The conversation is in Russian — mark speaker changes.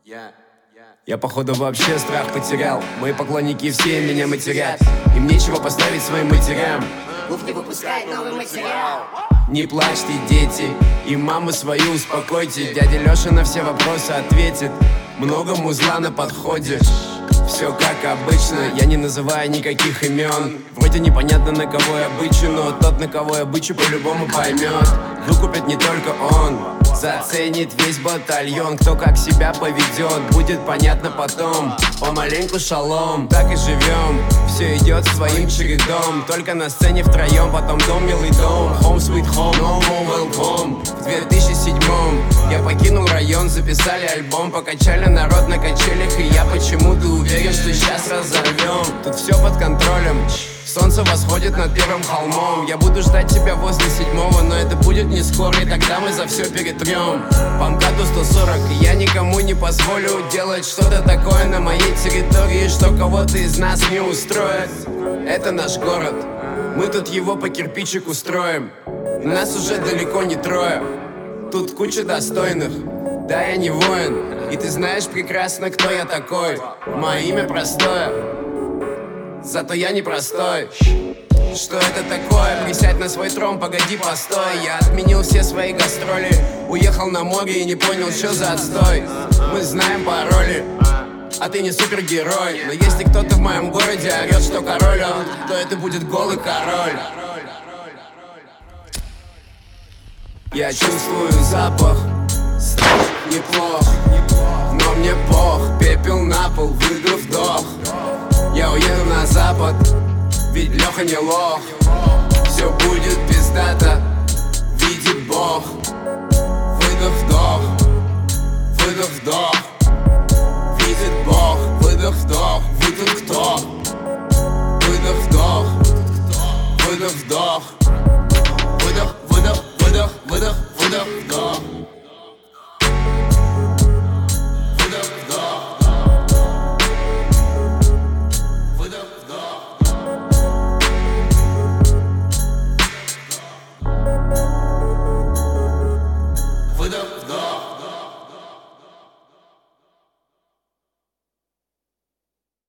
Speaker 1: Я походу вообще страх потерял. Мои поклонники все меня матерят. Им нечего поставить своим матерям.
Speaker 2: Гуф не выпускает новый материал.
Speaker 1: Не плачьте, дети, и маму свою успокойте. Дядя Лёша на все вопросы ответит. Много музла на подходе. Все как обычно, я не называю никаких имен. Вроде непонятно, на кого я бычу, но тот, на кого я бычу, по-любому поймет. Выкупит не только он, заценит весь батальон. Кто как себя поведет, будет понятно потом. Помаленьку шалом, так и живем. Все идет своим чередом. Только на сцене втроем, потом дом, милый дом. Home sweet home, no more welcome. В 2007-м я покинул район, записали альбом. Покачали народ на качелях, и я почему-то уверен, что сейчас разорвем. Тут все под контролем. Солнце восходит над первым холмом. Я буду ждать тебя возле 7-го, но это будет не скоро, и тогда мы за все перетрем. По МКАДу 140, и я никому не позволю делать что-то такое на моей территории, что кого-то из нас не устроит. Это наш город, мы тут его по кирпичику строим. Нас уже далеко не трое, тут куча достойных. Да, я не воин, и ты знаешь прекрасно, кто я такой. Мое имя простое, зато я непростой. Что это такое? Присядь на свой трон, погоди, постой. Я отменил все свои гастроли, уехал на море и не понял, что за отстой. Мы знаем пароли, а ты не супергерой. Но если кто-то в моем городе орет, что король он, то это будет голый король. Я чувствую запах, страх неплох, но мне бог. Пепел на пол, выиграв вдох. Я уеду на запад, ведь Леха не лох. Все будет пиздато, видит Бог.